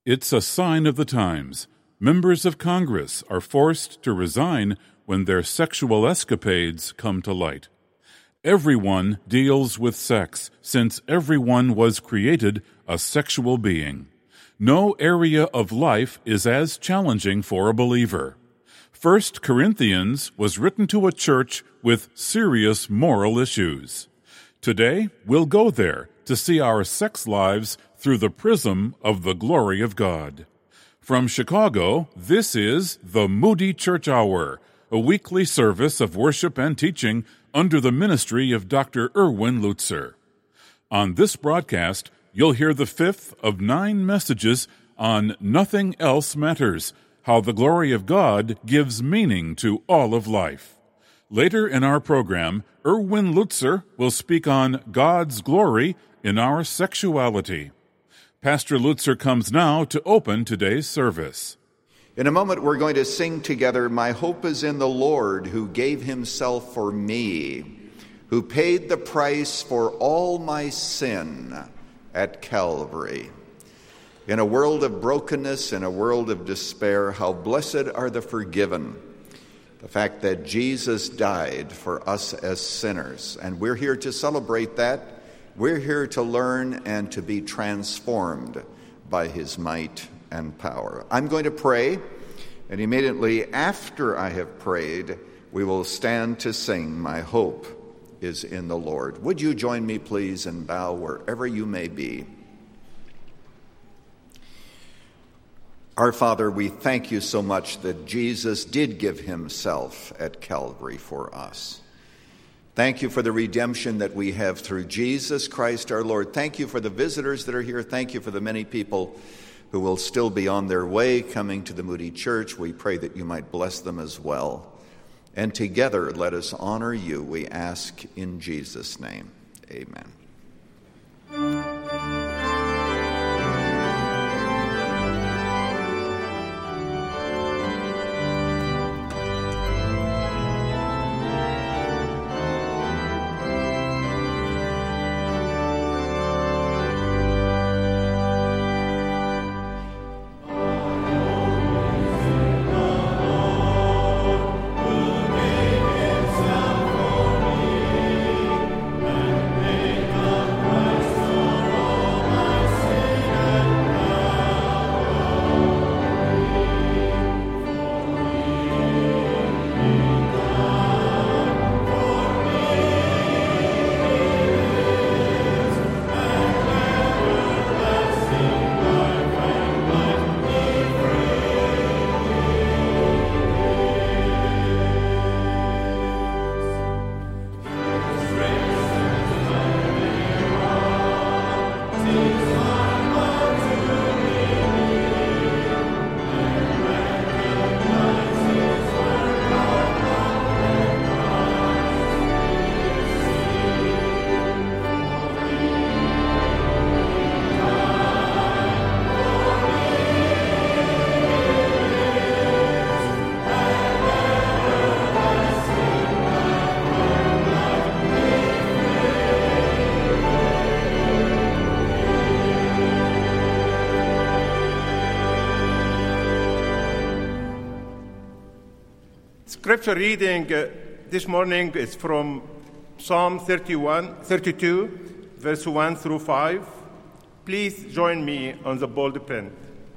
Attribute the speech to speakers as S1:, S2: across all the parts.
S1: It's a sign of the times. Members of Congress are forced to resign when their sexual escapades come to light. Everyone deals with sex, since everyone was created a sexual being. No area of life is as challenging for a believer. 1 Corinthians was written to a church with serious moral issues. Today, we'll go there to see our sex lives through the prism of the glory of God. From Chicago, this is the Moody Church Hour, a weekly service of worship and teaching under the ministry of Dr. Erwin Lutzer. On this broadcast, you'll hear the fifth of 9 messages on Nothing Else Matters, how the glory of God gives meaning to all of life. Later in our program, Erwin Lutzer will speak on God's glory in our sexuality. Pastor Lutzer comes now to open today's service.
S2: In a moment, we're going to sing together, "My Hope is in the Lord, who gave himself for me, who paid the price for all my sin at Calvary." In a world of brokenness, in a world of despair, how blessed are the forgiven. The fact that Jesus died for us as sinners, and we're here to celebrate that. We're here to learn and to be transformed by his might and power. I'm going to pray, and immediately after I have prayed, we will stand to sing, "My Hope is in the Lord." Would you join me, please, and bow wherever you may be? Our Father, we thank you so much that Jesus did give himself at Calvary for us. Thank you for the redemption that we have through Jesus Christ our Lord. Thank you for the visitors that are here. Thank you for the many people who will still be on their way coming to the Moody Church. We pray that you might bless them as well. And together let us honor you, we ask in Jesus' name. Amen.
S3: Scripture reading this morning is from Psalm 32, verse 1 through 5. Please join me on the bold print.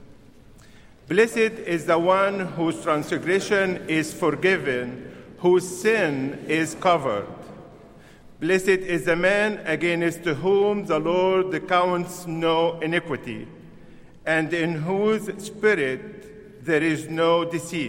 S3: Blessed is the one whose transgression is forgiven, whose sin is covered. Blessed is the man against whom the Lord counts no iniquity, and in whose spirit there is no deceit.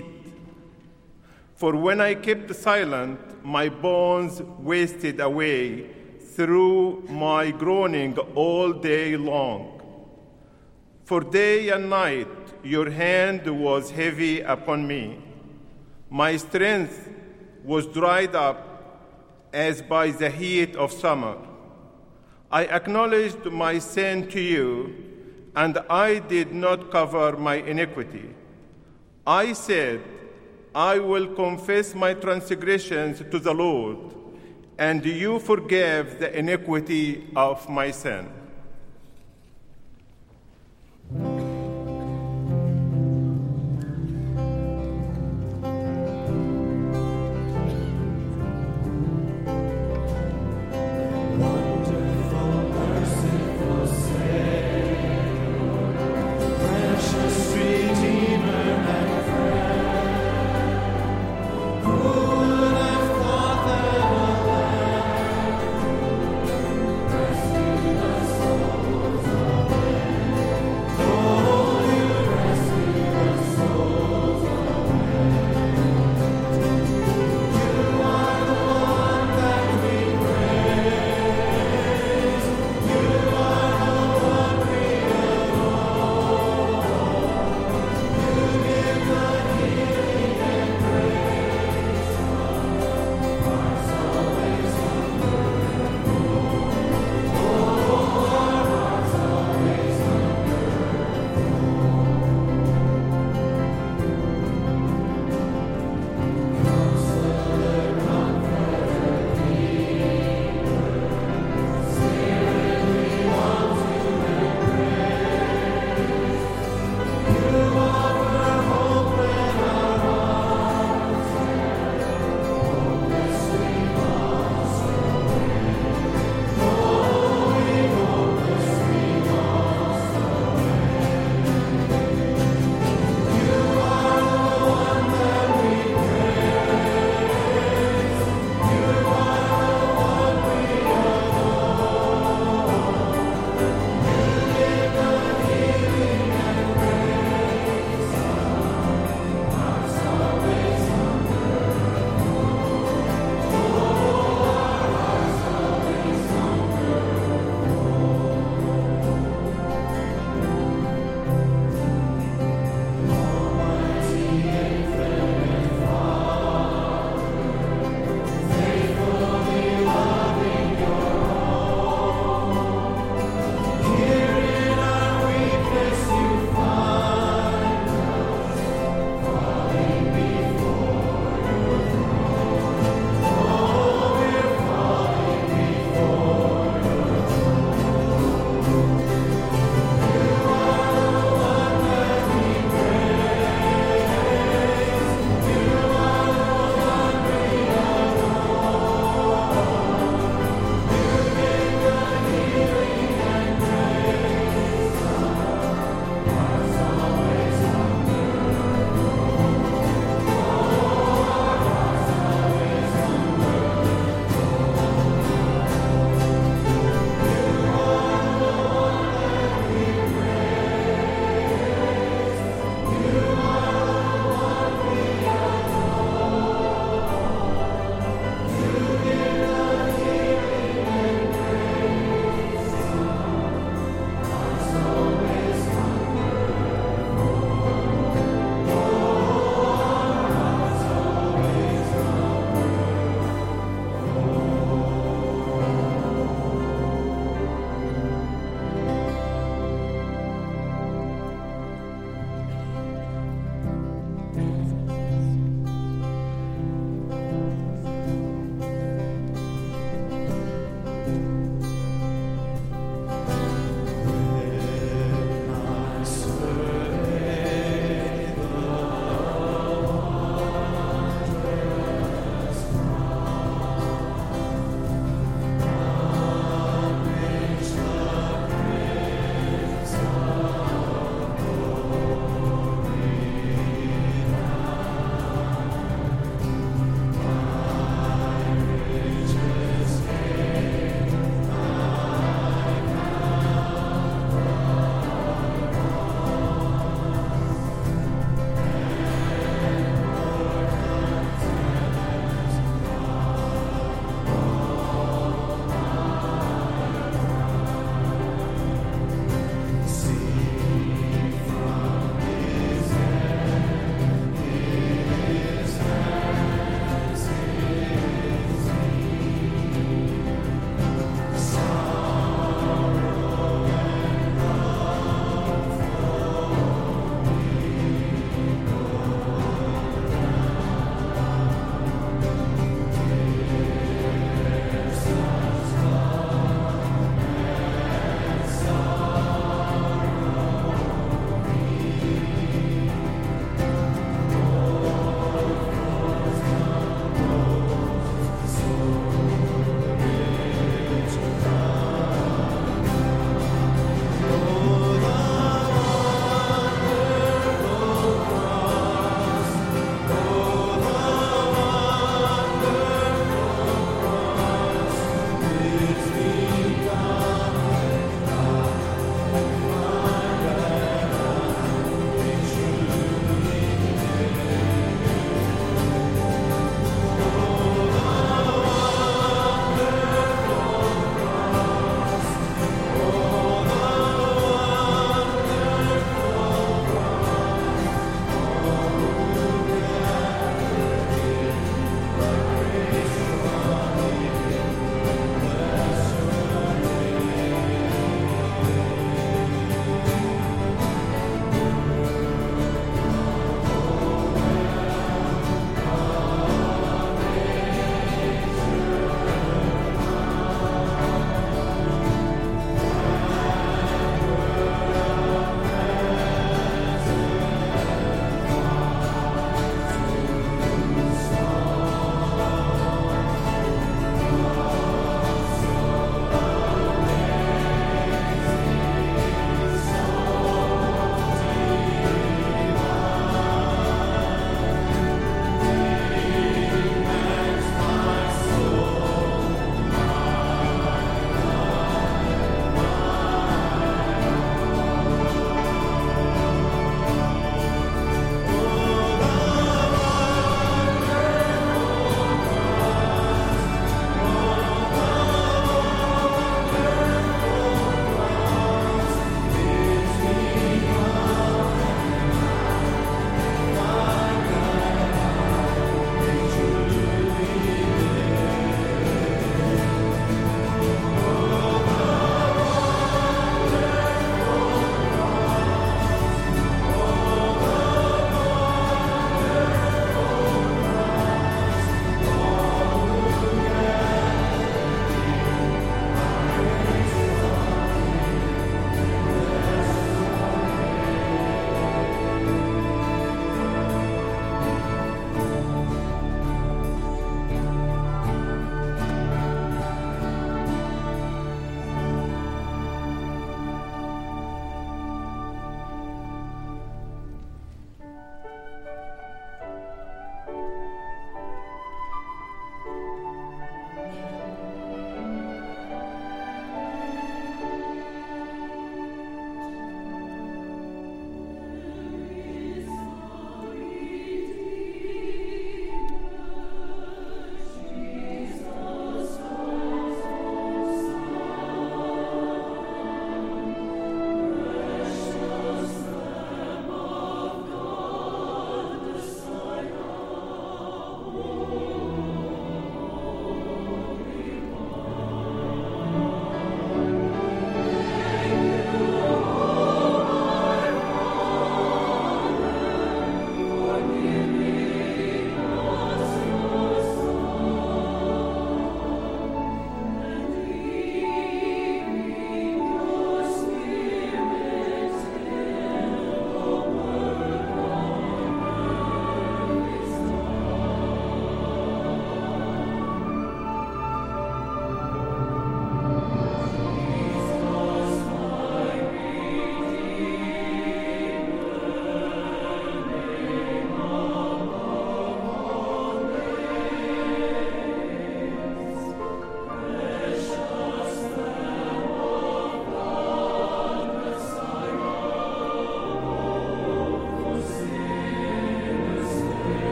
S3: For when I kept silent, my bones wasted away through my groaning all day long. For day and night your hand was heavy upon me. My strength was dried up as by the heat of summer. I acknowledged my sin to you, and I did not cover my iniquity. I said, I will confess my transgressions to the Lord, and you forgave the iniquity of my sin.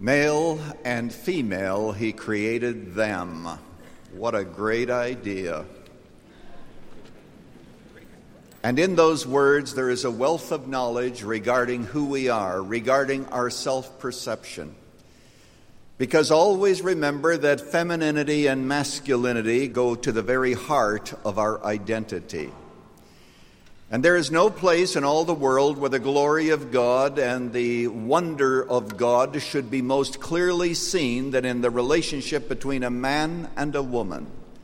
S2: Male and female, he created them. What a great idea. And in those words, there is a wealth of knowledge regarding who we are, regarding our self-perception. Because always remember that femininity and masculinity go to the very heart of our identity. And there is no place in all the world where the glory of God and the wonder of God should be most clearly seen than in the relationship between a man and a woman.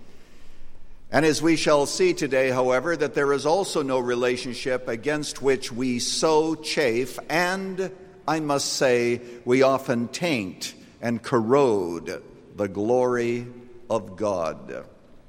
S2: And as we shall see today, however, that there is also no relationship against which we so chafe, and I must say, we often taint and corrode the glory of God.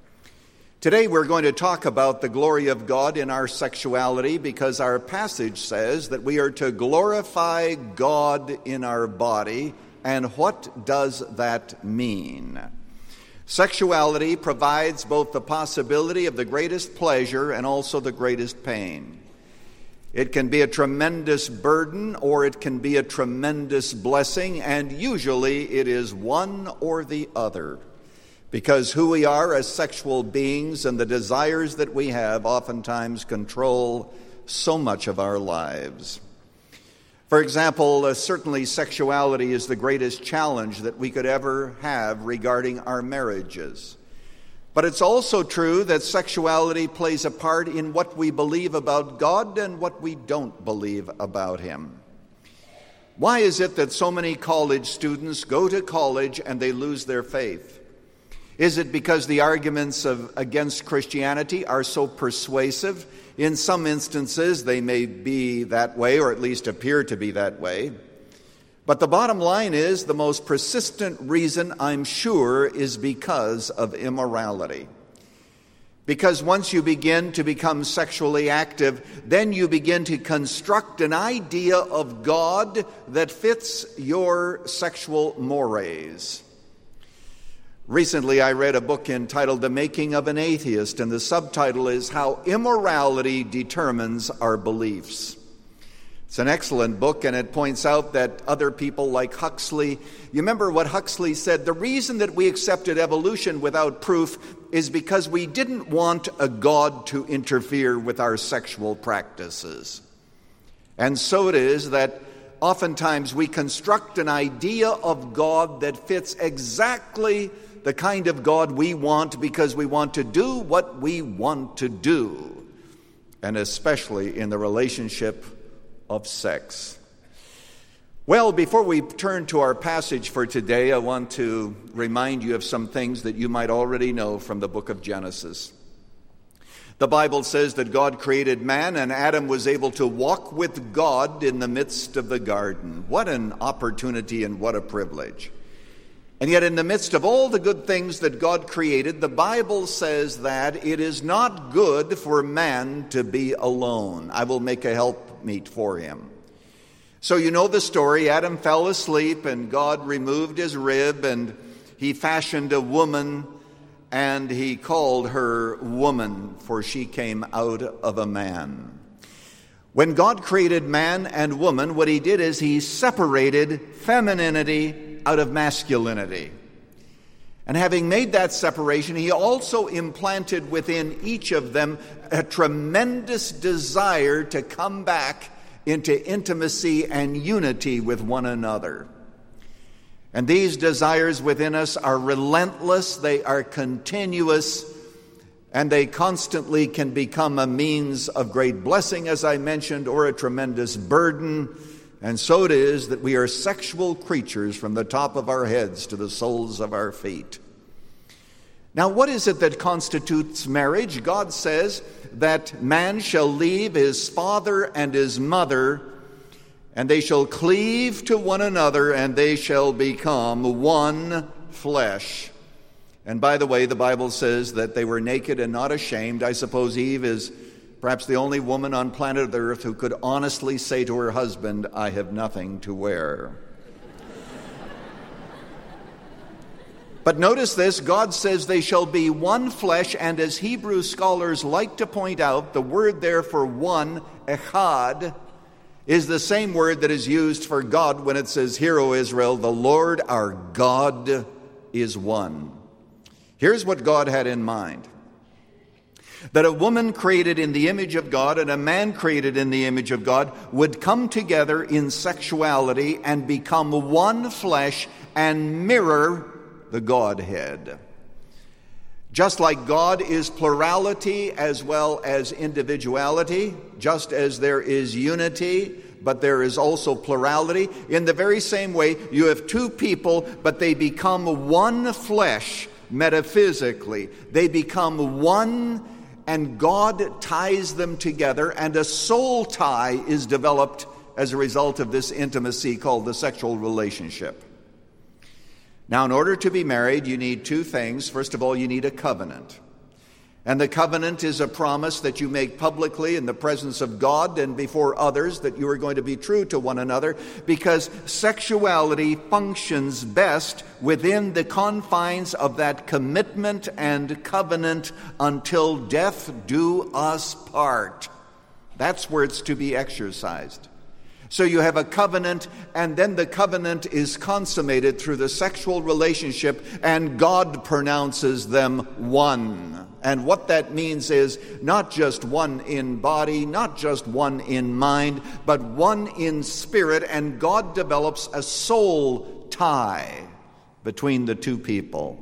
S2: Today we're going to talk about the glory of God in our sexuality because our passage says that we are to glorify God in our body. And what does that mean? Sexuality provides both the possibility of the greatest pleasure and also the greatest pain. It can be a tremendous burden or it can be a tremendous blessing, and usually it is one or the other. Because who we are as sexual beings and the desires that we have oftentimes control so much of our lives. For example, certainly sexuality is the greatest challenge that we could ever have regarding our marriages. But it's also true that sexuality plays a part in what we believe about God and what we don't believe about Him. Why is it that so many college students go to college and they lose their faith? Is it because the arguments against Christianity are so persuasive? In some instances, they may be that way, or at least appear to be that way. But the bottom line is, the most persistent reason, I'm sure, is because of immorality. Because once you begin to become sexually active, then you begin to construct an idea of God that fits your sexual mores. Recently, I read a book entitled The Making of an Atheist, and the subtitle is How Immorality Determines Our Beliefs. It's an excellent book, and it points out that other people like Huxley, you remember what Huxley said? The reason that we accepted evolution without proof is because we didn't want a God to interfere with our sexual practices. And so it is that oftentimes we construct an idea of God that fits exactly the kind of God we want because we want to do what we want to do, and especially in the relationship of sex. Well, before we turn to our passage for today, I want to remind you of some things that you might already know from the book of Genesis. The Bible says that God created man, and Adam was able to walk with God in the midst of the garden. What an opportunity and what a privilege. And yet in the midst of all the good things that God created, the Bible says that it is not good for man to be alone. I will make a helpmeet for him. So you know the story. Adam fell asleep and God removed his rib and he fashioned a woman and he called her woman, for she came out of a man. When God created man and woman, what he did is he separated femininity out of masculinity. And having made that separation, he also implanted within each of them a tremendous desire to come back into intimacy and unity with one another. And these desires within us are relentless, they are continuous, and they constantly can become a means of great blessing, as I mentioned, or a tremendous burden. And so it is that we are sexual creatures from the top of our heads to the soles of our feet. Now, what is it that constitutes marriage? God says that man shall leave his father and his mother, and they shall cleave to one another, and they shall become one flesh. And by the way, the Bible says that they were naked and not ashamed. I suppose Eve is perhaps the only woman on planet Earth who could honestly say to her husband, I have nothing to wear. But notice this, God says they shall be one flesh, and as Hebrew scholars like to point out, the word there for one, echad, is the same word that is used for God when it says, "Hear, O Israel, the Lord our God is one." Here's what God had in mind: that a woman created in the image of God and a man created in the image of God would come together in sexuality and become one flesh and mirror the Godhead. Just like God is plurality as well as individuality, just as there is unity, but there is also plurality, in the very same way, you have two people, but they become one flesh metaphysically. They become one, and God ties them together, and a soul tie is developed as a result of this intimacy called the sexual relationship. Now, in order to be married, you need two things. First of all, you need a covenant. And the covenant is a promise that you make publicly in the presence of God and before others that you are going to be true to one another, because sexuality functions best within the confines of that commitment and covenant until death do us part. That's where it's to be exercised. So you have a covenant, and then the covenant is consummated through the sexual relationship, and God pronounces them one. And what that means is not just one in body, not just one in mind, but one in spirit, and God develops a soul tie between the two people.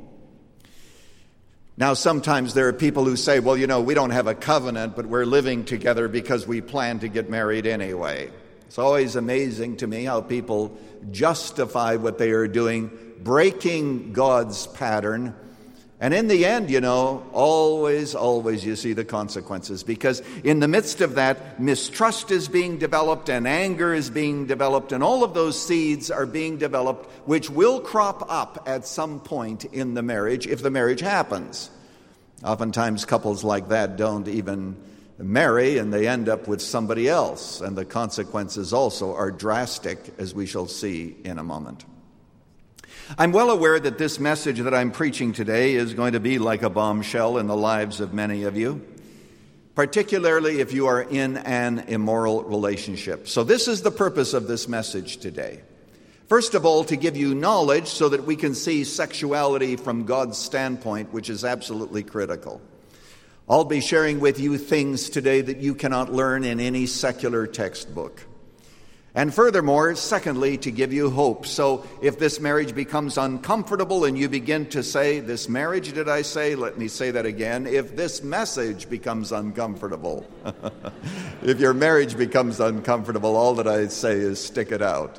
S2: Now, sometimes there are people who say, well, we don't have a covenant, but we're living together because we plan to get married anyway. It's always amazing to me how people justify what they are doing, breaking God's pattern. And in the end, always you see the consequences. Because in the midst of that, mistrust is being developed and anger is being developed, and all of those seeds are being developed, which will crop up at some point in the marriage if the marriage happens. Oftentimes couples like that don't even marry, and they end up with somebody else, and the consequences also are drastic, as we shall see in a moment. I'm well aware that this message that I'm preaching today is going to be like a bombshell in the lives of many of you, particularly if you are in an immoral relationship. So this is the purpose of this message today. First of all, to give you knowledge so that we can see sexuality from God's standpoint, which is absolutely critical. I'll be sharing with you things today that you cannot learn in any secular textbook. And furthermore, secondly, to give you hope. So if this marriage becomes uncomfortable and you begin to say, this marriage, did I say? Let me say that again. If this message becomes uncomfortable, if your marriage becomes uncomfortable, all that I say is stick it out.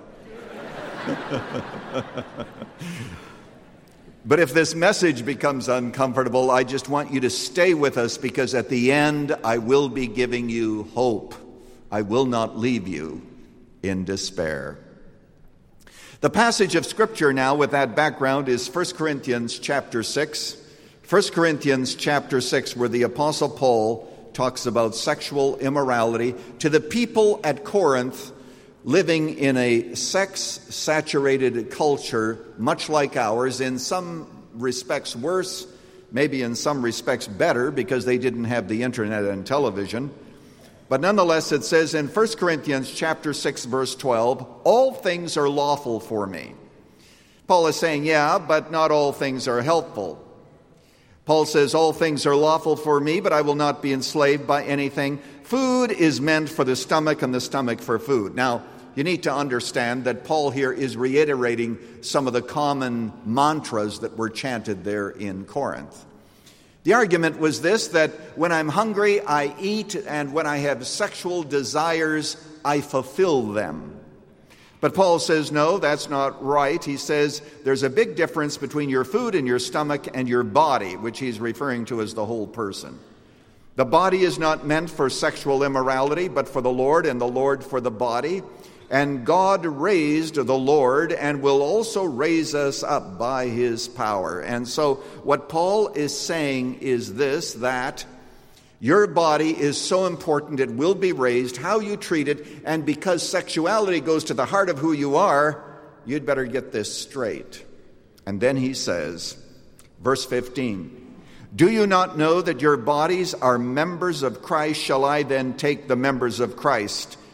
S2: But if this message becomes uncomfortable, I just want you to stay with us, because at the end, I will be giving you hope. I will not leave you in despair. The passage of Scripture now with that background is 1 Corinthians chapter 6. 1 Corinthians chapter 6, where the Apostle Paul talks about sexual immorality to the people at Corinth, living in a sex-saturated culture, much like ours, in some respects worse, maybe in some respects better, because they didn't have the internet and television. But nonetheless, it says in 1 Corinthians chapter 6, verse 12, all things are lawful for me. Paul is saying, yeah, but not all things are helpful. Paul says, all things are lawful for me, but I will not be enslaved by anything. Food is meant for the stomach, and the stomach for food. Now, you need to understand that Paul here is reiterating some of the common mantras that were chanted there in Corinth. The argument was this, that when I'm hungry, I eat, and when I have sexual desires, I fulfill them. But Paul says, no, that's not right. He says there's a big difference between your food and your stomach and your body, which he's referring to as the whole person. The body is not meant for sexual immorality, but for the Lord, and the Lord for the body. And God raised the Lord and will also raise us up by his power. And so what Paul is saying is this, that your body is so important, it will be raised, how you treat it, and because sexuality goes to the heart of who you are, you'd better get this straight. And then he says, verse 15, do you not know that your bodies are members of Christ? Shall I then take the members of Christ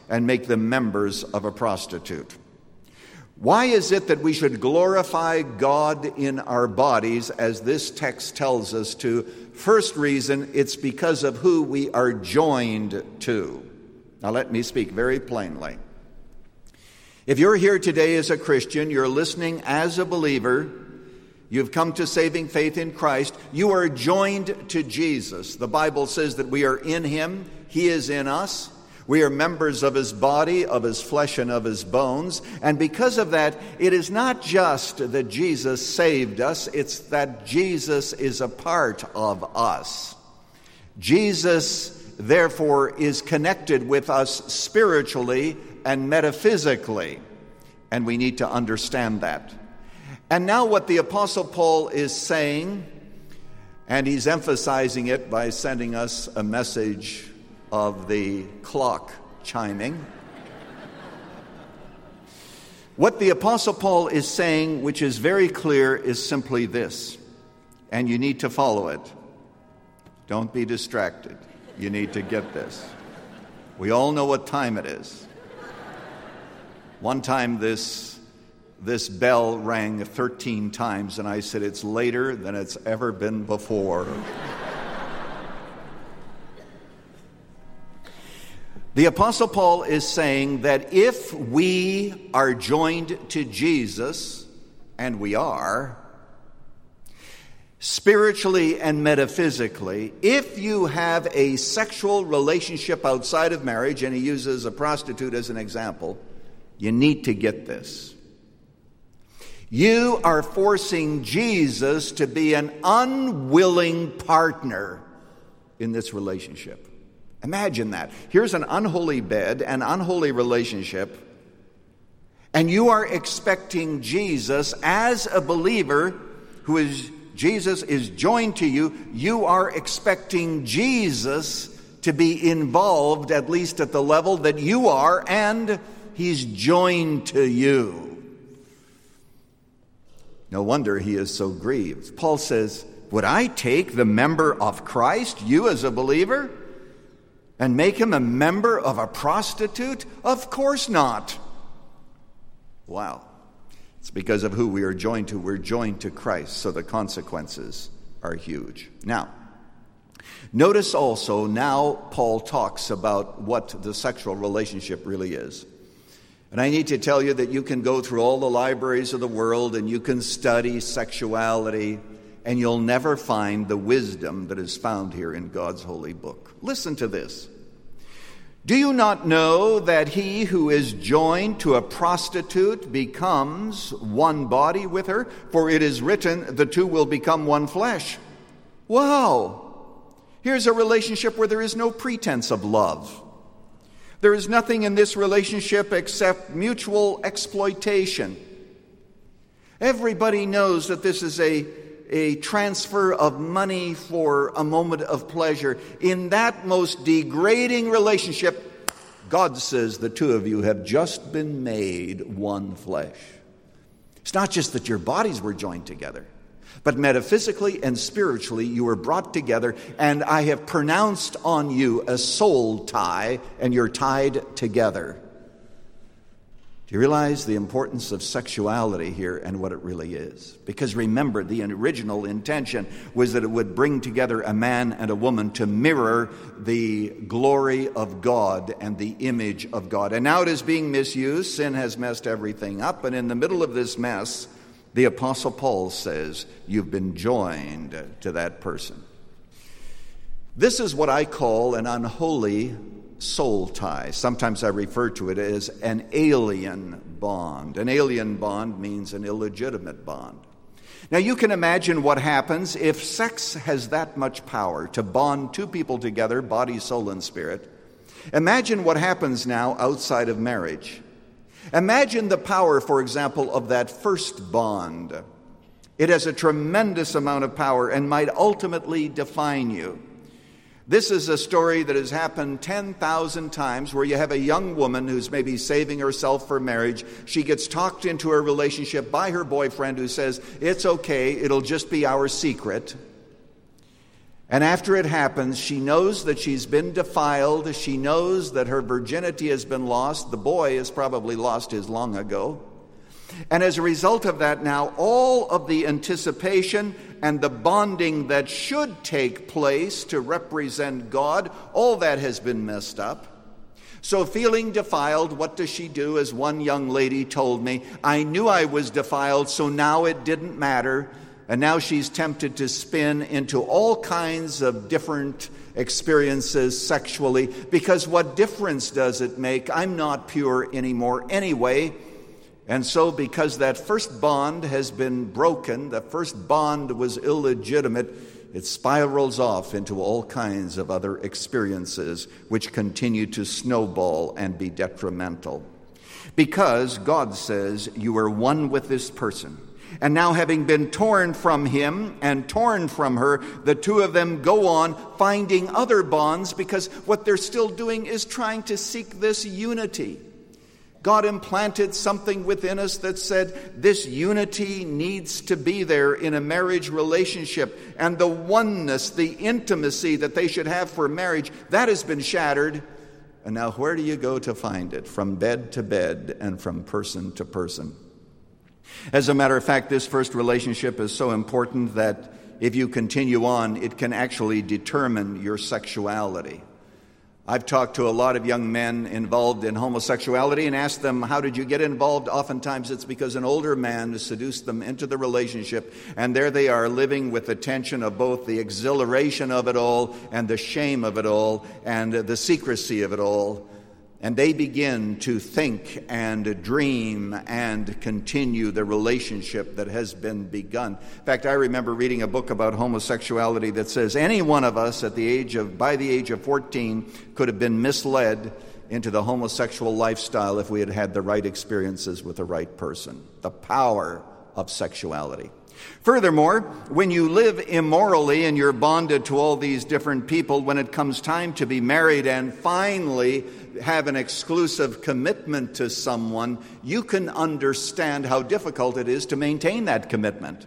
S2: and make them members of a prostitute. Why is it that we should glorify God in our bodies, as this text tells us to? First reason, it's because of who we are joined to. Now let me speak very plainly. If you're here today as a Christian, you're listening as a believer, you've come to saving faith in Christ, you are joined to Jesus. The Bible says that we are in Him, He is in us. We are members of His body, of His flesh, and of His bones. And because of that, it is not just that Jesus saved us, it's that Jesus is a part of us. Jesus, therefore, is connected with us spiritually and metaphysically. And we need to understand that. And now what the Apostle Paul is saying, and he's emphasizing it by sending us a message of the clock chiming. What the Apostle Paul is saying, which is very clear, is simply this, and you need to follow it. Don't be distracted. You need to get this. We all know what time it is. One time this bell rang 13 times, and I said, it's later than it's ever been before. The Apostle Paul is saying that if we are joined to Jesus, and we are, spiritually and metaphysically, if you have a sexual relationship outside of marriage, and he uses a prostitute as an example, you need to get this. You are forcing Jesus to be an unwilling partner in this relationship. Imagine that. Here's an unholy bed, an unholy relationship, and you are expecting Jesus as a believer Jesus is joined to you. You are expecting Jesus to be involved, at least at the level that you are, and He's joined to you. No wonder he is so grieved. Paul says, would I take the member of Christ, you as a believer, and make him a member of a prostitute? Of course not. Wow. It's because of who we are joined to. We're joined to Christ, so the consequences are huge. Now, notice also, now Paul talks about what the sexual relationship really is. And I need to tell you that you can go through all the libraries of the world and you can study sexuality, and you'll never find the wisdom that is found here in God's holy book. Listen to this. Do you not know that he who is joined to a prostitute becomes one body with her? For it is written, the two will become one flesh. Wow! Here's a relationship where there is no pretense of love. There is nothing in this relationship except mutual exploitation. Everybody knows that this is a transfer of money for a moment of pleasure. In that most degrading relationship, God says the two of you have just been made one flesh. It's not just that your bodies were joined together, but metaphysically and spiritually you were brought together, and I have pronounced on you a soul tie, and you're tied together. Do you realize the importance of sexuality here and what it really is? Because remember, the original intention was that it would bring together a man and a woman to mirror the glory of God and the image of God. And now it is being misused. Sin has messed everything up. And in the middle of this mess, the Apostle Paul says, you've been joined to that person. This is what I call an unholy soul tie. Sometimes I refer to it as an alien bond. An alien bond means an illegitimate bond. Now you can imagine what happens if sex has that much power to bond two people together, body, soul, and spirit. Imagine what happens now outside of marriage. Imagine the power, for example, of that first bond. It has a tremendous amount of power and might ultimately define you. This is a story that has happened 10,000 times, where you have a young woman who's maybe saving herself for marriage. She gets talked into a relationship by her boyfriend, who says, it's okay, it'll just be our secret. And after it happens, she knows that she's been defiled. She knows that her virginity has been lost. The boy has probably lost his long ago. And as a result of that now, all of the anticipation and the bonding that should take place to represent God, all that has been messed up. So feeling defiled, what does she do? As one young lady told me, I knew I was defiled, so now it didn't matter. And now she's tempted to spin into all kinds of different experiences sexually, because what difference does it make? I'm not pure anymore anyway. And so because that first bond has been broken, the first bond was illegitimate, it spirals off into all kinds of other experiences which continue to snowball and be detrimental. Because God says you are one with this person. And now having been torn from him and torn from her, the two of them go on finding other bonds, because what they're still doing is trying to seek this unity. God implanted something within us that said this unity needs to be there in a marriage relationship. And the oneness, the intimacy that they should have for marriage, that has been shattered. And now where do you go to find it? From bed to bed and from person to person. As a matter of fact, this first relationship is so important that if you continue on, it can actually determine your sexuality. I've talked to a lot of young men involved in homosexuality and asked them, how did you get involved? Oftentimes it's because an older man seduced them into the relationship, and there they are living with the tension of both the exhilaration of it all and the shame of it all and the secrecy of it all. And they begin to think and dream and continue the relationship that has been begun. In fact, I remember reading a book about homosexuality that says any one of us by the age of 14 could have been misled into the homosexual lifestyle if we had had the right experiences with the right person. The power of sexuality. Furthermore, when you live immorally and you're bonded to all these different people, when it comes time to be married and finally have an exclusive commitment to someone, you can understand how difficult it is to maintain that commitment.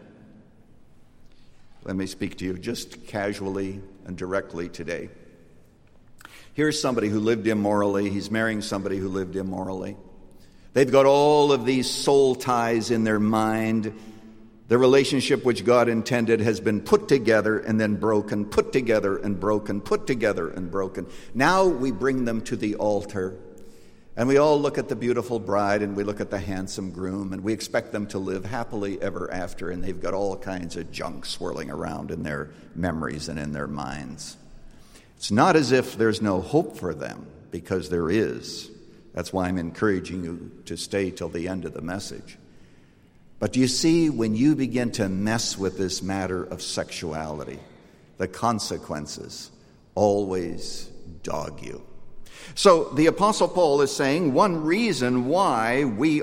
S2: Let me speak to you just casually and directly today. Here's somebody who lived immorally. He's marrying somebody who lived immorally. They've got all of these soul ties in their mind. The relationship which God intended has been put together and then broken, put together and broken, put together and broken. Now we bring them to the altar, and we all look at the beautiful bride and we look at the handsome groom, and we expect them to live happily ever after, and they've got all kinds of junk swirling around in their memories and in their minds. It's not as if there's no hope for them, because there is. That's why I'm encouraging you to stay till the end of the message. But do you see, when you begin to mess with this matter of sexuality, the consequences always dog you. So the Apostle Paul is saying one reason why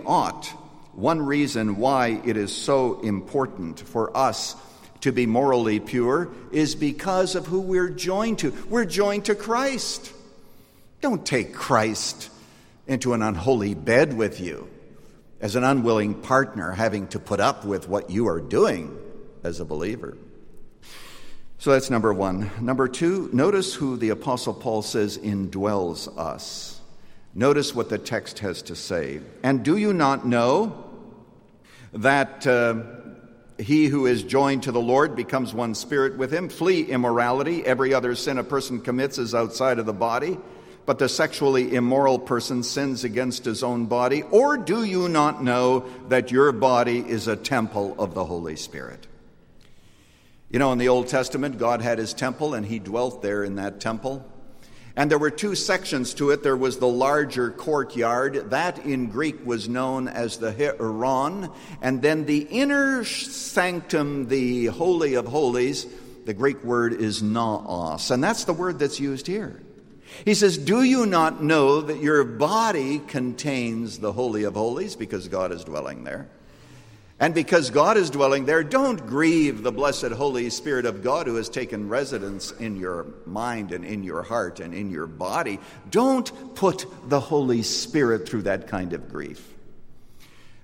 S2: it is so important for us to be morally pure is because of who we're joined to. We're joined to Christ. Don't take Christ into an unholy bed with you as an unwilling partner having to put up with what you are doing as a believer. So that's number one. Number two, notice who the Apostle Paul says indwells us. Notice what the text has to say. And do you not know that he who is joined to the Lord becomes one spirit with him? Flee immorality. Every other sin a person commits is outside of the body, but the sexually immoral person sins against his own body. Or do you not know that your body is a temple of the Holy Spirit? You know, in the Old Testament, God had his temple, and he dwelt there in that temple. And there were two sections to it. There was the larger courtyard. That in Greek was known as the Hieron. And then the inner sanctum, the Holy of Holies, the Greek word is naos. And that's the word that's used here. He says, do you not know that your body contains the Holy of Holies, because God is dwelling there? And because God is dwelling there, don't grieve the blessed Holy Spirit of God who has taken residence in your mind and in your heart and in your body. Don't put the Holy Spirit through that kind of grief.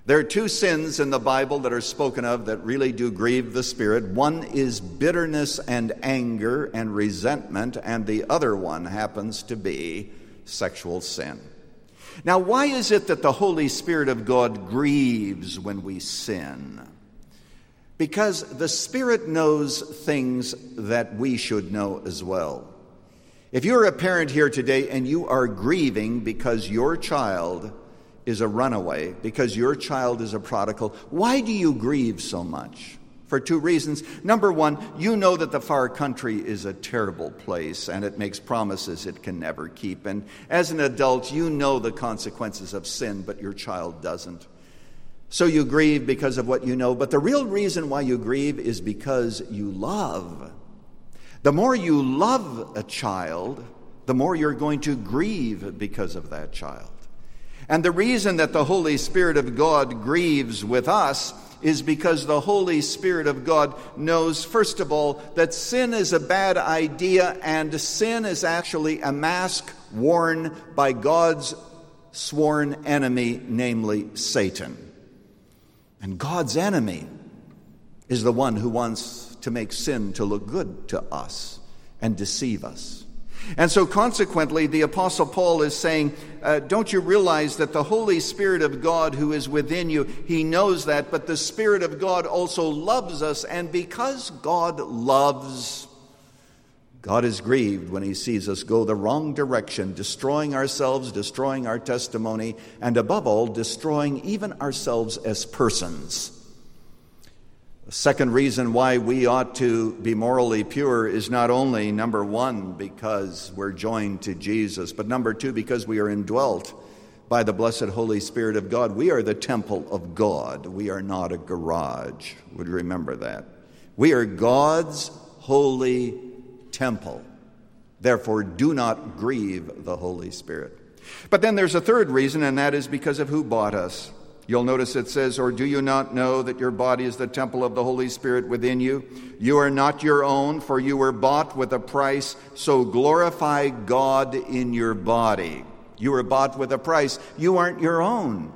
S2: There are two sins in the Bible that are spoken of that really do grieve the Spirit. One is bitterness and anger and resentment, and the other one happens to be sexual sin. Now, why is it that the Holy Spirit of God grieves when we sin? Because the Spirit knows things that we should know as well. If you're a parent here today and you are grieving because your child is a runaway, because your child is a prodigal, why do you grieve so much? For two reasons. Number one, you know that the far country is a terrible place and it makes promises it can never keep. And as an adult, you know the consequences of sin, but your child doesn't. So you grieve because of what you know. But the real reason why you grieve is because you love. The more you love a child, the more you're going to grieve because of that child. And the reason that the Holy Spirit of God grieves with us is because the Holy Spirit of God knows, first of all, that sin is a bad idea, and sin is actually a mask worn by God's sworn enemy, namely Satan. And God's enemy is the one who wants to make sin to look good to us and deceive us. And so consequently, the Apostle Paul is saying, don't you realize that the Holy Spirit of God who is within you, he knows that, but the Spirit of God also loves us, and because God loves, God is grieved when he sees us go the wrong direction, destroying ourselves, destroying our testimony, and above all, destroying even ourselves as persons. The second reason why we ought to be morally pure is not only, number one, because we're joined to Jesus, but number two, because we are indwelt by the blessed Holy Spirit of God. We are the temple of God. We are not a garage. Would you remember that? We are God's holy temple. Therefore, do not grieve the Holy Spirit. But then there's a third reason, and that is because of who bought us. You'll notice it says, or do you not know that your body is the temple of the Holy Spirit within you? You are not your own, for you were bought with a price, so glorify God in your body. You were bought with a price. You aren't your own.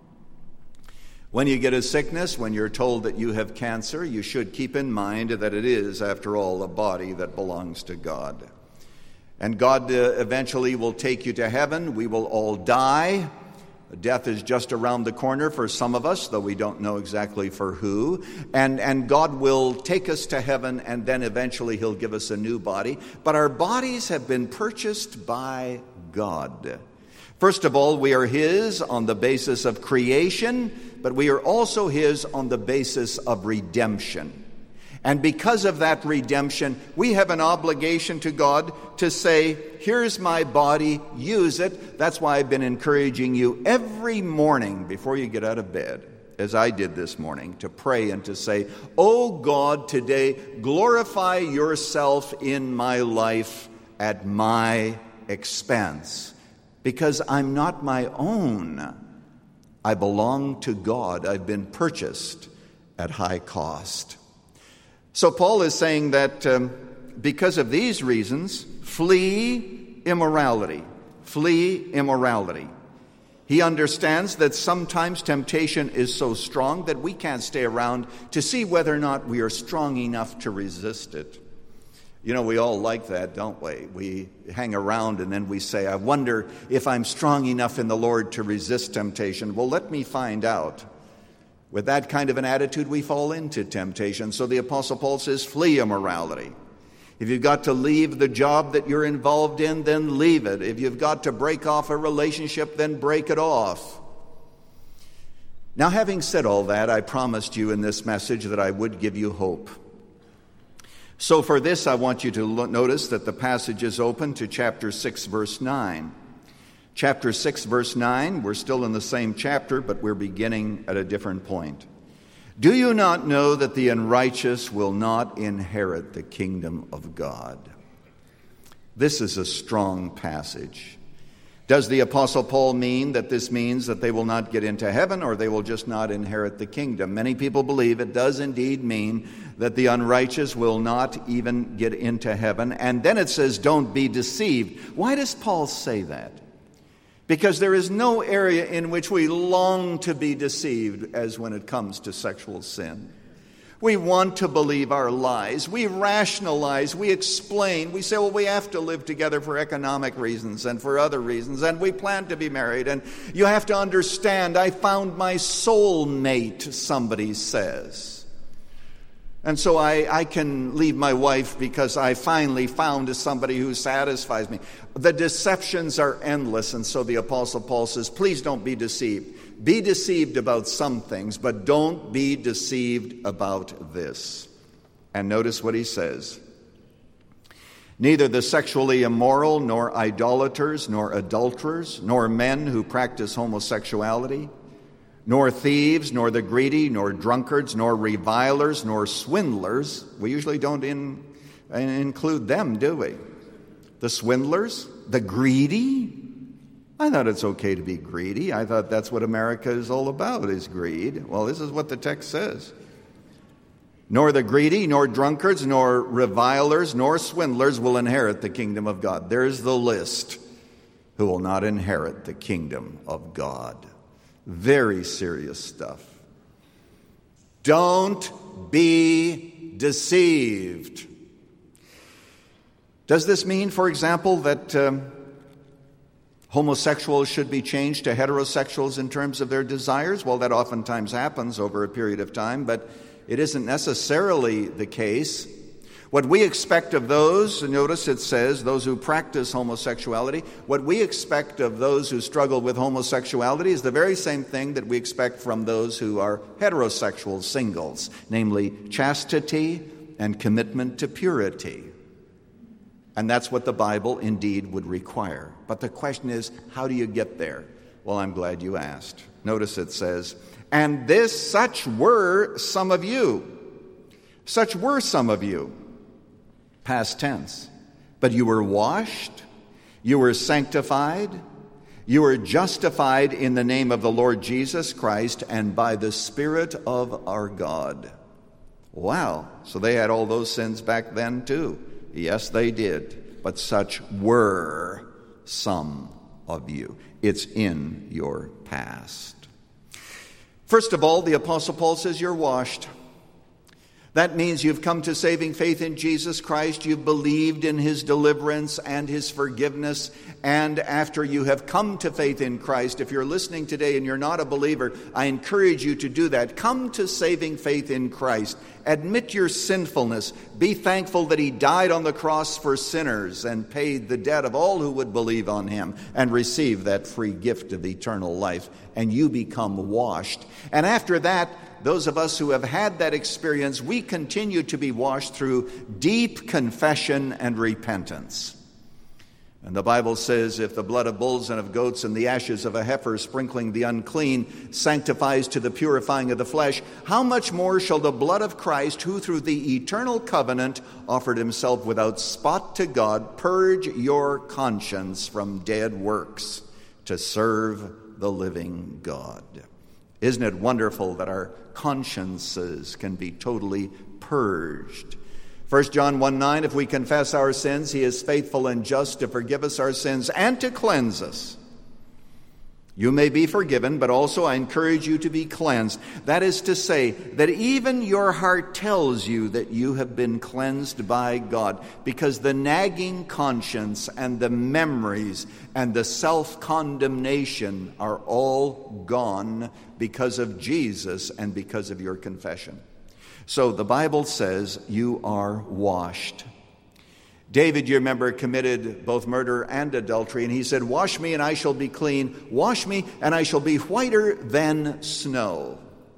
S2: When you get a sickness, when you're told that you have cancer, you should keep in mind that it is, after all, a body that belongs to God. And God eventually will take you to heaven. We will all die. Death is just around the corner for some of us, though we don't know exactly for who. And God will take us to heaven, and then eventually he'll give us a new body. But our bodies have been purchased by God. First of all, we are his on the basis of creation, but we are also his on the basis of redemption. And because of that redemption, we have an obligation to God to say, here's my body, use it. That's why I've been encouraging you every morning before you get out of bed, as I did this morning, to pray and to say, oh God, today glorify yourself in my life at my expense, because I'm not my own. I belong to God. I've been purchased at high cost. So Paul is saying that because of these reasons, flee immorality. Flee immorality. He understands that sometimes temptation is so strong that we can't stay around to see whether or not we are strong enough to resist it. You know, we all like that, don't we? We hang around and then we say, I wonder if I'm strong enough in the Lord to resist temptation. Well, let me find out. With that kind of an attitude, we fall into temptation. So the Apostle Paul says, flee immorality. If you've got to leave the job that you're involved in, then leave it. If you've got to break off a relationship, then break it off. Now, having said all that, I promised you in this message that I would give you hope. So for this, I want you to notice that the passage is open to chapter 6, verse 9. Chapter 6, verse 9, we're still in the same chapter, but we're beginning at a different point. Do you not know that the unrighteous will not inherit the kingdom of God? This is a strong passage. Does the Apostle Paul mean that this means that they will not get into heaven, or they will just not inherit the kingdom? Many people believe it does indeed mean that the unrighteous will not even get into heaven. And then it says, don't be deceived. Why does Paul say that? Because there is no area in which we long to be deceived as when it comes to sexual sin. We want to believe our lies. We rationalize, we explain, we say, well, we have to live together for economic reasons and for other reasons, and we plan to be married. And you have to understand, I found my soulmate, somebody says. And so I can leave my wife because I finally found somebody who satisfies me. The deceptions are endless, and so the Apostle Paul says, please don't be deceived. Be deceived about some things, but don't be deceived about this. And notice what he says. Neither the sexually immoral, nor idolaters, nor adulterers, nor men who practice homosexuality, nor thieves, nor the greedy, nor drunkards, nor revilers, nor swindlers. We usually don't include them, do we? The swindlers, the greedy. I thought it's okay to be greedy. I thought that's what America is all about, is greed. Well, this is what the text says. Nor the greedy, nor drunkards, nor revilers, nor swindlers will inherit the kingdom of God. There's the list who will not inherit the kingdom of God. Very serious stuff. Don't be deceived. Does this mean, for example, that homosexuals should be changed to heterosexuals in terms of their desires? Well, that oftentimes happens over a period of time, but it isn't necessarily the case. What we expect of those, notice it says, those who practice homosexuality, what we expect of those who struggle with homosexuality is the very same thing that we expect from those who are heterosexual singles, namely chastity and commitment to purity. And that's what the Bible indeed would require. But the question is, how do you get there? Well, I'm glad you asked. Notice it says, and such were some of you. Such were some of you. Past tense. But you were washed, you were sanctified, you were justified in the name of the Lord Jesus Christ and by the Spirit of our God. Wow. So they had all those sins back then too. Yes, they did. But such were some of you. It's in your past. First of all, the Apostle Paul says you're washed. That means you've come to saving faith in Jesus Christ. You've believed in his deliverance and his forgiveness. And after you have come to faith in Christ, if you're listening today and you're not a believer, I encourage you to do that. Come to saving faith in Christ. Admit your sinfulness. Be thankful that he died on the cross for sinners and paid the debt of all who would believe on him and receive that free gift of eternal life. And you become washed. And after that, those of us who have had that experience, we continue to be washed through deep confession and repentance. And the Bible says, if the blood of bulls and of goats and the ashes of a heifer sprinkling the unclean sanctifies to the purifying of the flesh, how much more shall the blood of Christ, who through the eternal covenant offered himself without spot to God, purge your conscience from dead works to serve the living God? Isn't it wonderful that our consciences can be totally purged? 1 John 1:9, if we confess our sins, he is faithful and just to forgive us our sins and to cleanse us. You may be forgiven, but also I encourage you to be cleansed. That is to say, that even your heart tells you that you have been cleansed by God, because the nagging conscience and the memories and the self-condemnation are all gone because of Jesus and because of your confession. So the Bible says you are washed. David, you remember, committed both murder and adultery, and he said, wash me and I shall be clean. Wash me and I shall be whiter than snow.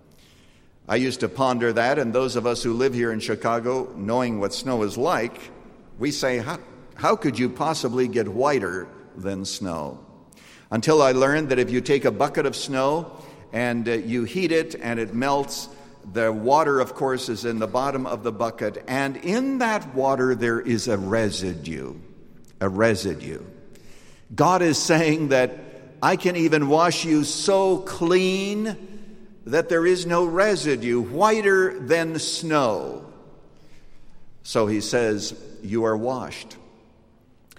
S2: I used to ponder that, and those of us who live here in Chicago, knowing what snow is like, we say, how could you possibly get whiter than snow? Until I learned that if you take a bucket of snow and you heat it and it melts, the water, of course, is in the bottom of the bucket, and in that water there is a residue. A residue. God is saying that I can even wash you so clean that there is no residue, whiter than snow. So he says, you are washed.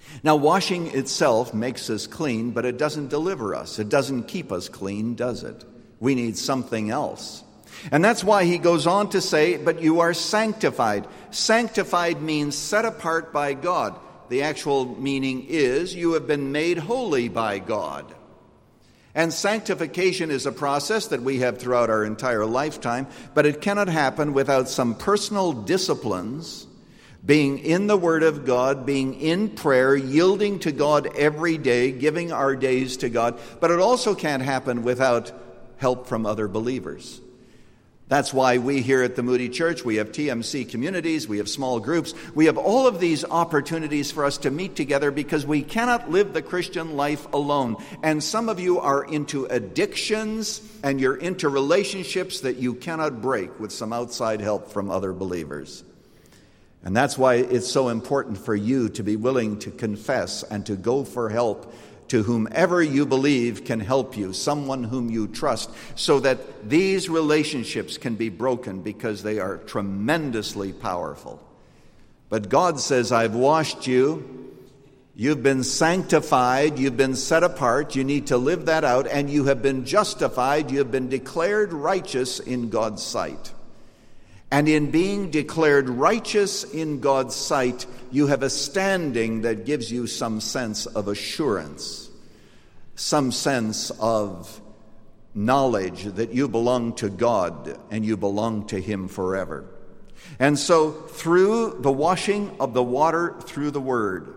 S2: Now, washing itself makes us clean, but it doesn't deliver us. It doesn't keep us clean, does it? We need something else. And that's why he goes on to say, but you are sanctified. Sanctified means set apart by God. The actual meaning is you have been made holy by God. And sanctification is a process that we have throughout our entire lifetime, but it cannot happen without some personal disciplines, being in the Word of God, being in prayer, yielding to God every day, giving our days to God. But it also can't happen without help from other believers. That's why we here at the Moody Church, we have TMC communities, we have small groups, we have all of these opportunities for us to meet together because we cannot live the Christian life alone. And some of you are into addictions and you're into relationships that you cannot break with some outside help from other believers. And that's why it's so important for you to be willing to confess and to go for help to whomever you believe can help you, someone whom you trust, so that these relationships can be broken because they are tremendously powerful. But God says, I've washed you, you've been sanctified, you've been set apart, you need to live that out, and you have been justified, you have been declared righteous in God's sight. And in being declared righteous in God's sight, you have a standing that gives you some sense of assurance, some sense of knowledge that you belong to God and you belong to Him forever. And so through the washing of the water through the Word,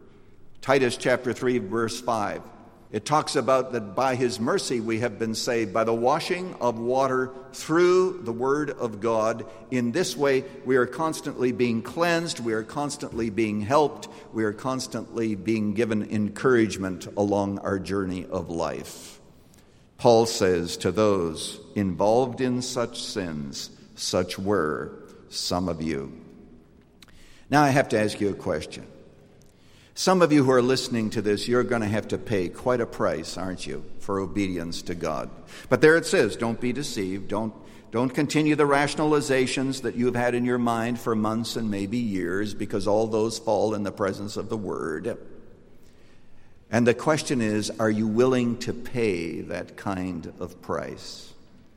S2: Titus chapter 3, verse 5, it talks about that by His mercy we have been saved, by the washing of water through the Word of God. In this way, we are constantly being cleansed, we are constantly being helped, we are constantly being given encouragement along our journey of life. Paul says to those involved in such sins, such were some of you. Now I have to ask you a question. Some of you who are listening to this, you're going to have to pay quite a price, aren't you, for obedience to God. But there it says, don't be deceived. Don't continue the rationalizations that you've had in your mind for months and maybe years, because all those fall in the presence of the Word. And the question is, are you willing to pay that kind of price?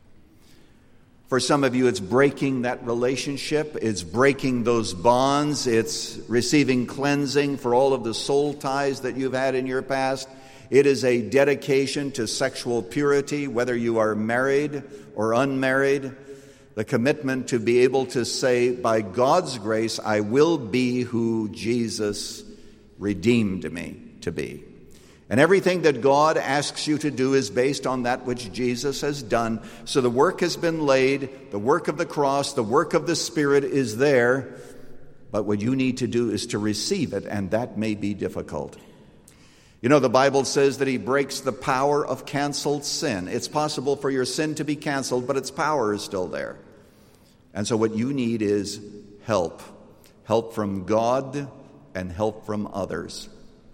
S2: For some of you, it's breaking that relationship. It's breaking those bonds. It's receiving cleansing for all of the soul ties that you've had in your past. It is a dedication to sexual purity, whether you are married or unmarried. The commitment to be able to say, by God's grace, I will be who Jesus redeemed me to be. And everything that God asks you to do is based on that which Jesus has done. So the work has been laid, the work of the cross, the work of the Spirit is there. But what you need to do is to receive it, and that may be difficult. You know, the Bible says that He breaks the power of canceled sin. It's possible for your sin to be canceled, but its power is still there. And so what you need is help. Help from God and help from others.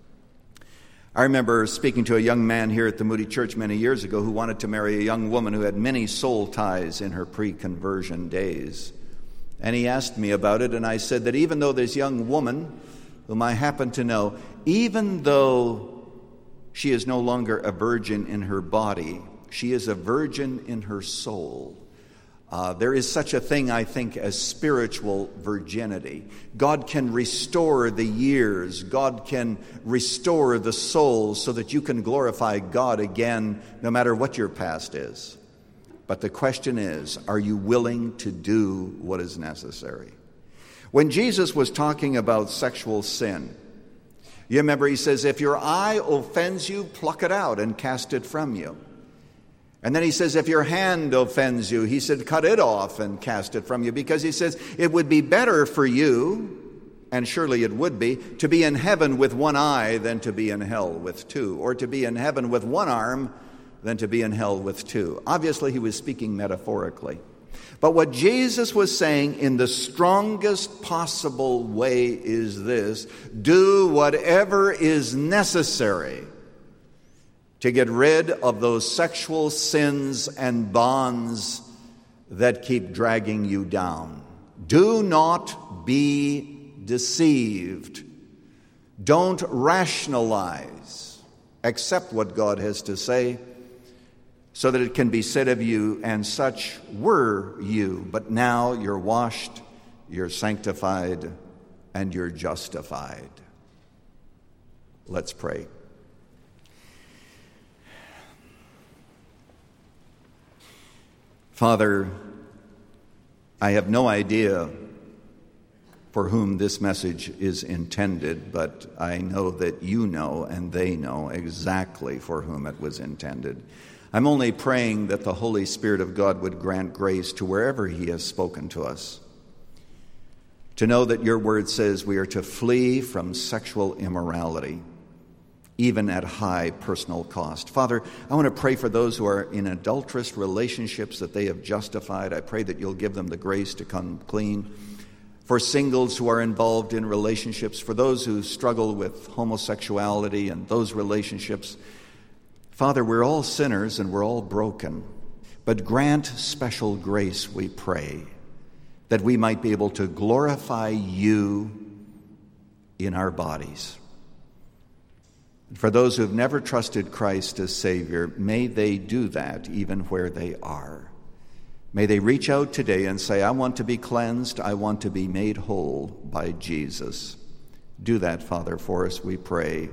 S2: I remember speaking to a young man here at the Moody Church many years ago who wanted to marry a young woman who had many soul ties in her pre-conversion days. And he asked me about it, and I said that even though this young woman, whom I happen to know, even though she is no longer a virgin in her body, she is a virgin in her soul. There is such a thing, I think, as spiritual virginity. God can restore the years. God can restore the soul so that you can glorify God again, no matter what your past is. But the question is, are you willing to do what is necessary? When Jesus was talking about sexual sin, you remember He says, if your eye offends you, pluck it out and cast it from you. And then He says, if your hand offends you, He said, cut it off and cast it from you. Because He says, it would be better for you, and surely it would be, to be in heaven with one eye than to be in hell with two. Or to be in heaven with one arm than to be in hell with two. Obviously, He was speaking metaphorically. But what Jesus was saying in the strongest possible way is this: do whatever is necessary to get rid of those sexual sins and bonds that keep dragging you down. Do not be deceived. Don't rationalize. Accept what God has to say so that it can be said of you, and such were you, but now you're washed, you're sanctified, and you're justified. Let's pray. Father, I have no idea for whom this message is intended, but I know that you know and they know exactly for whom it was intended. I'm only praying that the Holy Spirit of God would grant grace to wherever He has spoken to us, to know that your word says we are to flee from sexual immorality, even at high personal cost. Father, I want to pray for those who are in adulterous relationships that they have justified. I pray that you'll give them the grace to come clean. For singles who are involved in relationships, for those who struggle with homosexuality and those relationships, Father, we're all sinners and we're all broken, but grant special grace, we pray, that we might be able to glorify you in our bodies. For those who have never trusted Christ as Savior, may they do that even where they are. May they reach out today and say, I want to be cleansed, I want to be made whole by Jesus. Do that, Father, for us, we pray.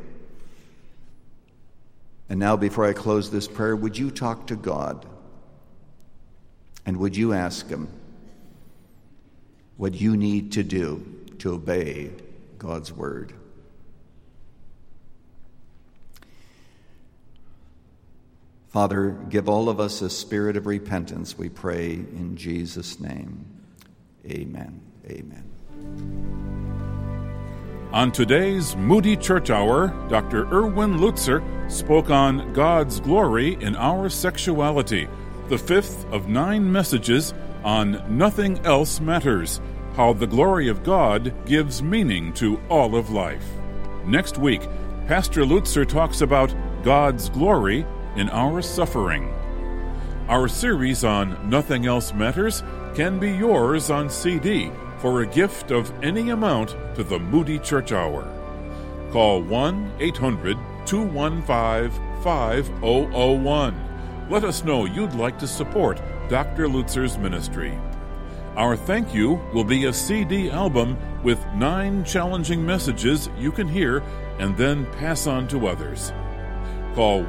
S2: And now, before I close this prayer, would you talk to God? And would you ask Him what you need to do to obey God's word? Father, give all of us a spirit of repentance, we pray in Jesus' name. Amen. Amen.
S1: On today's Moody Church Hour, Dr. Erwin Lutzer spoke on God's glory in our sexuality, the fifth of 9 messages on Nothing Else Matters, how the glory of God gives meaning to all of life. Next week, Pastor Lutzer talks about God's glory in our suffering. Our series on Nothing Else Matters can be yours on CD for a gift of any amount to the Moody Church Hour. Call 1-800-215-5001. Let us know you'd like to support Dr. Lutzer's ministry. Our thank you will be a CD album with 9 challenging messages you can hear and then pass on to others. Call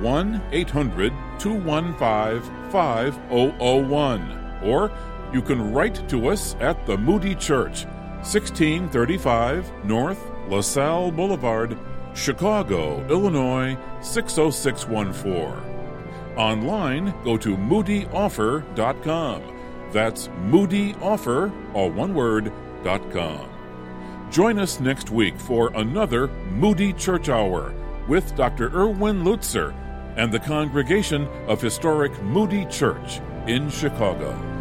S1: 1-800-215-5001, or you can write to us at the Moody Church, 1635 North LaSalle Boulevard, Chicago, Illinois, 60614. Online, go to moodyoffer.com. That's moodyoffer, all one word, .com. Join us next week for another Moody Church Hour with Dr. Erwin Lutzer and the congregation of historic Moody Church in Chicago.